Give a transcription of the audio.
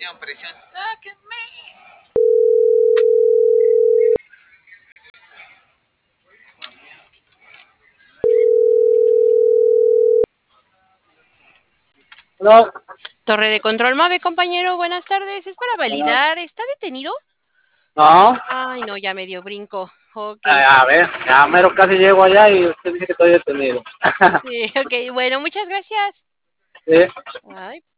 No, Torre de control MAVE, compañero, buenas tardes. Es para validar. ¿Está detenido? no. Ay, no, ya me dio brinco. Ok. A ver, ya mero casi llego allá y usted dice que estoy detenido. Sí, ok, bueno, muchas gracias. Sí. Ay.